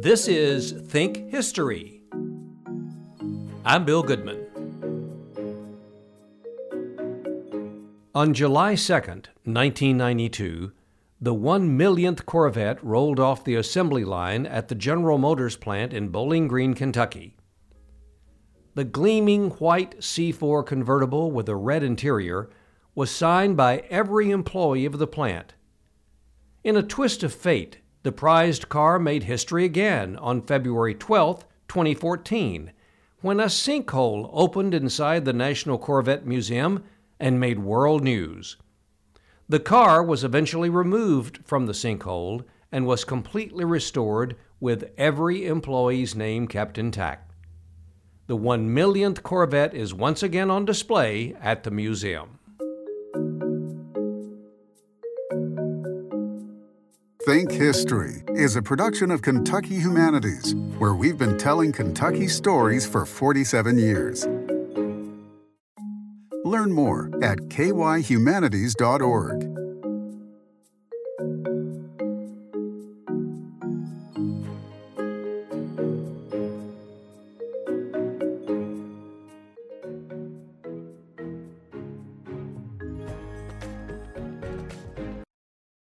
This is Think History. I'm Bill Goodman. On July 2nd, 1992, the 1,000,000th Corvette rolled off the assembly line at the General Motors plant in Bowling Green, Kentucky. The gleaming white C4 convertible with a red interior was signed by every employee of the plant. In a twist of fate, the prized car made history again on February 12, 2014, when a sinkhole opened inside the National Corvette Museum and made world news. The car was eventually removed from the sinkhole and was completely restored with every employee's name kept intact. The 1,000,000th Corvette is once again on display at the museum. Think History is a production of Kentucky Humanities, where we've been telling Kentucky stories for 47 years. Learn more at kyhumanities.org.